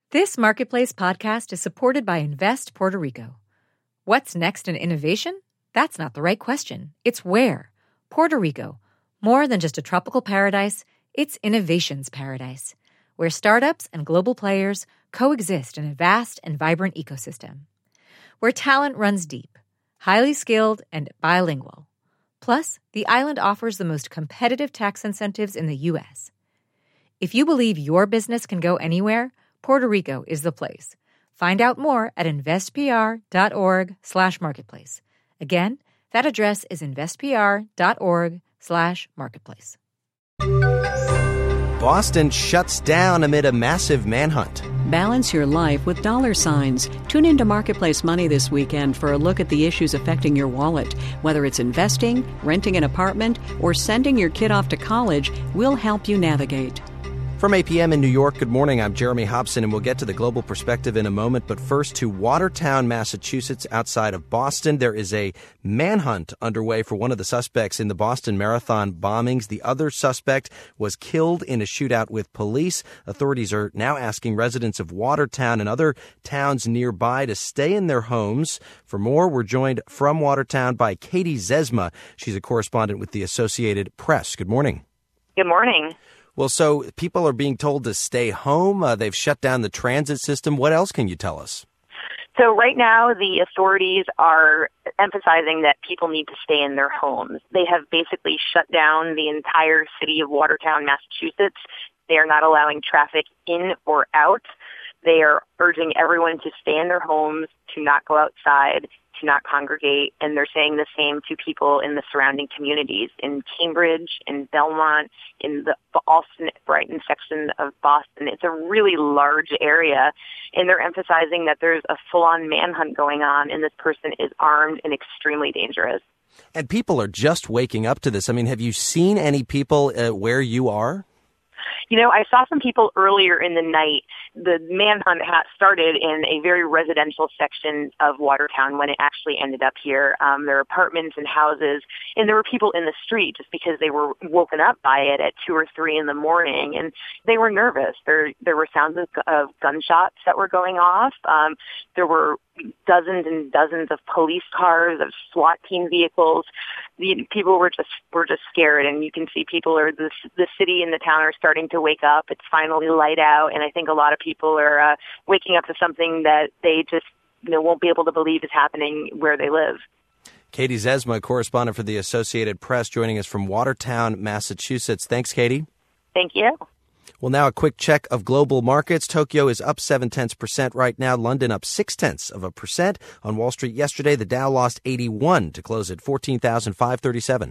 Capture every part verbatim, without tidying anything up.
This Marketplace podcast is supported by Invest Puerto Rico. What's next in innovation? That's not the right question. It's where. Puerto Rico. More than just a tropical paradise, it's innovation's paradise, where startups and global players coexist in a vast and vibrant ecosystem. Where talent runs deep, highly skilled, and bilingual. Plus, the island offers the most competitive tax incentives in the U S. If you believe your business can go anywhere, Puerto Rico is the place. Find out more at investpr.org slash marketplace. Again, that address is investpr.org slash marketplace. Boston shuts down amid a massive manhunt. Balance your life with dollar signs. Tune into Marketplace Money this weekend for a look at the issues affecting your wallet. Whether it's investing, renting an apartment, or sending your kid off to college, we'll help you navigate. From A P M in New York, good morning. I'm Jeremy Hobson, and we'll get to the global perspective in a moment. But first to Watertown, Massachusetts, outside of Boston. There is a manhunt underway for one of the suspects in the Boston Marathon bombings. The other suspect was killed in a shootout with police. Authorities are now asking residents of Watertown and other towns nearby to stay in their homes. For more, we're joined from Watertown by Katie Zesma. She's a correspondent with the Associated Press. Good morning. Good morning. Well, so people are being told to stay home. Uh, they've shut down the transit system. What else can you tell us? So right now, the authorities are emphasizing that people need to stay in their homes. They have basically shut down the entire city of Watertown, Massachusetts. They are not allowing traffic in or out. They are urging everyone to stay in their homes, to not go outside, to not congregate, and they're saying the same to people in the surrounding communities, in Cambridge, in Belmont, in the Allston, Brighton section of Boston. It's a really large area, and they're emphasizing that there's a full-on manhunt going on, and this person is armed and extremely dangerous. And people are just waking up to this. I mean, have you seen any people uh, where you are? You know, I saw some people earlier in the night. The manhunt had started in a very residential section of Watertown when it actually ended up here. Um, there are apartments and houses, and there were people in the street just because they were woken up by it at two or three in the morning, and they were nervous. There, there were sounds of, of gunshots that were going off. Um, there were dozens and dozens of police cars, of SWAT team vehicles. The people were just were just scared, and you can see people are the the city and the town are starting to wake up. It's finally light out, and I think a lot of people are uh, waking up to something that they just you know won't be able to believe is happening where they live. Katie Zesma, correspondent for the Associated Press, joining us from Watertown, Massachusetts. Thanks, Katie. Thank you. Well, now a quick check of global markets. Tokyo is up seven tenths percent right now. London up six tenths of a percent. On Wall Street yesterday, the Dow lost eighty-one to close at fourteen thousand five hundred thirty-seven.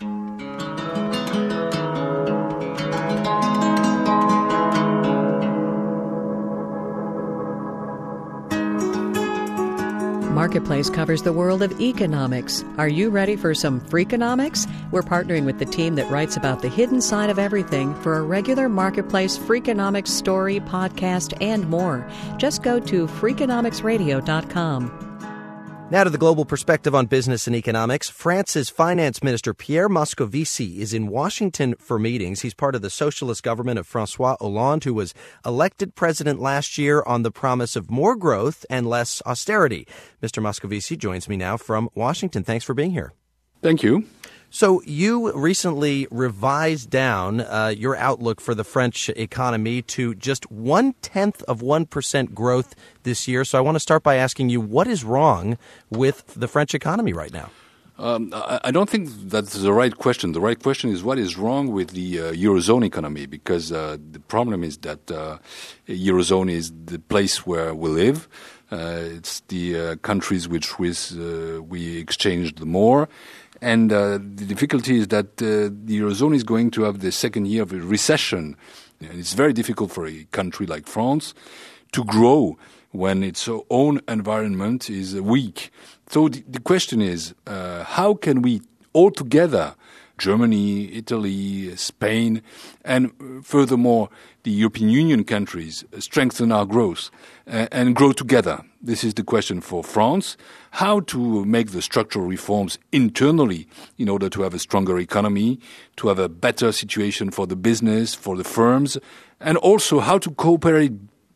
Marketplace covers the world of economics. Are you ready for some Freakonomics? We're partnering with the team that writes about the hidden side of everything for a regular Marketplace Freakonomics story, podcast, and more. Just go to freakonomics radio dot com. Now to the global perspective on business and economics. France's finance minister Pierre Moscovici is in Washington for meetings. He's part of the socialist government of François Hollande, who was elected president last year on the promise of more growth and less austerity. Mister Moscovici joins me now from Washington. Thanks for being here. Thank you. So you recently revised down uh, your outlook for the French economy to just one-tenth of one percent growth this year. So I want to start by asking you, what is wrong with the French economy right now? Um, I, I don't think that's the right question. The right question is what is wrong with the uh, Eurozone economy, because uh, the problem is that uh, Eurozone is the place where we live. Uh, it's the uh, countries which with, uh, we exchanged more. And uh, the difficulty is that uh, the Eurozone is going to have the second year of a recession. And it's very difficult for a country like France to grow when its own environment is weak. So the, the question is, uh, how can we all together, Germany, Italy, Spain, and furthermore, the European Union countries, strengthen our growth uh, and grow together? This is the question for France. How to make the structural reforms internally in order to have a stronger economy, to have a better situation for the business, for the firms, and also how to cooperate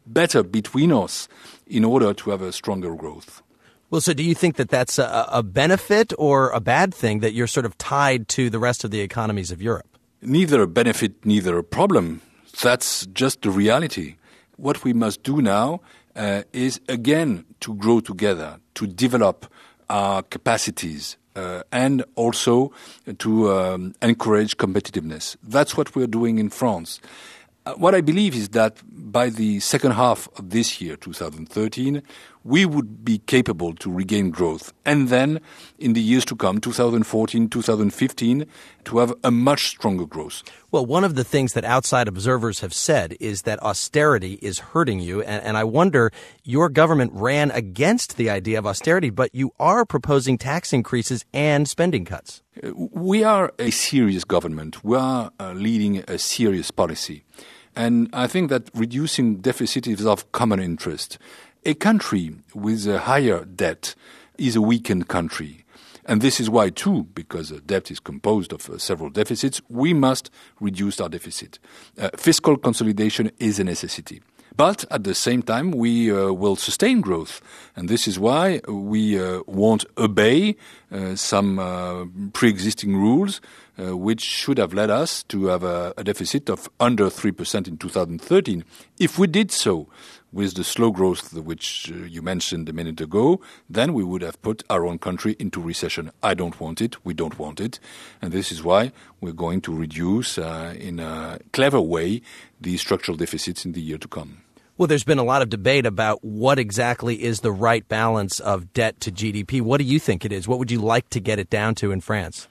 better between us in order to have a stronger growth. Well, so do you think that that's a, a benefit or a bad thing that you're sort of tied to the rest of the economies of Europe? Neither a benefit, neither a problem. That's just the reality. What we must do now uh, is, again, to grow together, to develop our capacities, uh, and also to um, encourage competitiveness. That's what we're doing in France. Uh, what I believe is that by the second half of this year, two thousand thirteen, we would be capable to regain growth. And then in the years to come, two thousand fourteen, two thousand fifteen, to have a much stronger growth. Well, one of the things that outside observers have said is that austerity is hurting you. And, and I wonder, your government ran against the idea of austerity, but you are proposing tax increases and spending cuts. We are a serious government. We are uh, leading a serious policy. And I think that reducing deficit is of common interest. A country with a higher debt is a weakened country. And this is why, too, because debt is composed of uh, several deficits, we must reduce our deficit. Uh, fiscal consolidation is a necessity. But at the same time, we uh, will sustain growth. And this is why we uh, won't obey uh, some uh, pre-existing rules, uh, which should have led us to have a, a deficit of under three percent in two thousand thirteen. If we did so with the slow growth which uh, you mentioned a minute ago, then we would have put our own country into recession. I don't want it. We don't want it. And this is why we're going to reduce uh, in a clever way the structural deficits in the year to come. Well, there's been a lot of debate about what exactly is the right balance of debt to G D P. What do you think it is? What would you like to get it down to in France?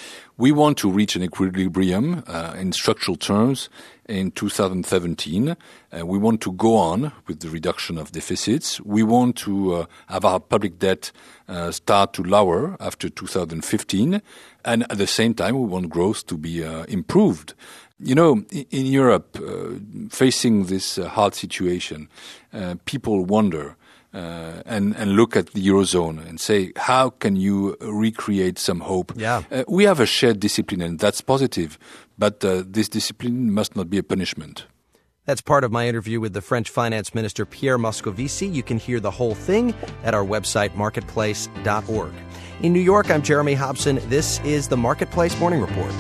We want to reach an equilibrium uh, in structural terms in two thousand seventeen. Uh, we want to go on with the reduction of deficits. We want to uh, have our public debt uh, start to lower after two thousand fifteen. And at the same time, we want growth to be uh, improved. You know, in Europe, uh, facing this uh, hard situation, uh, people wonder uh, and, and look at the Eurozone and say, how can you recreate some hope? Yeah. Uh, we have a shared discipline, and that's positive, but uh, this discipline must not be a punishment. That's part of my interview with the French Finance Minister Pierre Moscovici. You can hear the whole thing at our website, marketplace dot org. In New York, I'm Jeremy Hobson. This is the Marketplace Morning Report.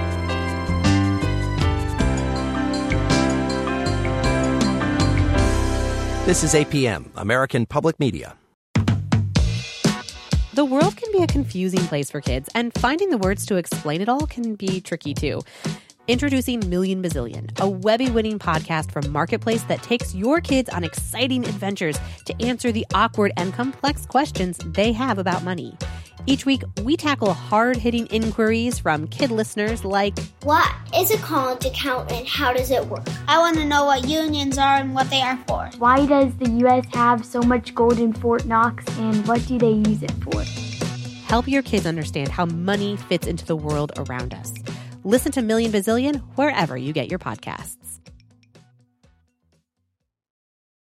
This is A P M, American Public Media. The world can be a confusing place for kids, and finding the words to explain it all can be tricky too. Introducing Million Bazillion, a Webby-winning podcast from Marketplace that takes your kids on exciting adventures to answer the awkward and complex questions they have about money. Each week, we tackle hard-hitting inquiries from kid listeners like, what is a college account and how does it work? I want to know what unions are and what they are for. Why does the U S have so much gold in Fort Knox and what do they use it for? Help your kids understand how money fits into the world around us. Listen to Million Bazillion wherever you get your podcasts.